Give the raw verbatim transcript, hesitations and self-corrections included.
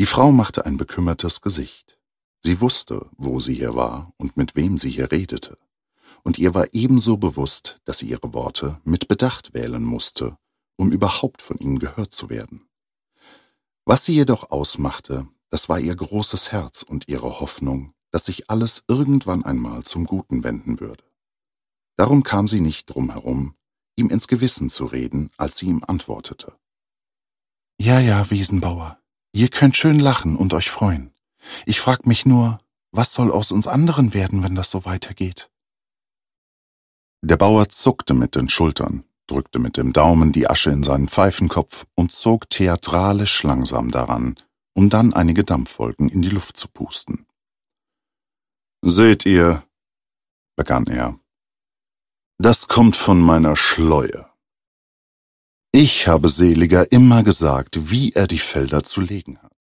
Die Frau machte ein bekümmertes Gesicht. Sie wusste, wo sie hier war und mit wem sie hier redete, und ihr war ebenso bewusst, dass sie ihre Worte mit Bedacht wählen musste, um überhaupt von ihm gehört zu werden. Was sie jedoch ausmachte, das war ihr großes Herz und ihre Hoffnung, dass sich alles irgendwann einmal zum Guten wenden würde. Darum kam sie nicht drum herum, ihm ins Gewissen zu reden, als sie ihm antwortete. »Ja, ja, Wiesenbauer, ihr könnt schön lachen und euch freuen. Ich frag mich nur, was soll aus uns anderen werden, wenn das so weitergeht?« Der Bauer zuckte mit den Schultern, drückte mit dem Daumen die Asche in seinen Pfeifenkopf und zog theatralisch langsam daran, um dann einige Dampfwolken in die Luft zu pusten. »Seht ihr«, begann er, »das kommt von meiner Schleue. Ich habe Seliger immer gesagt, wie er die Felder zu legen hat.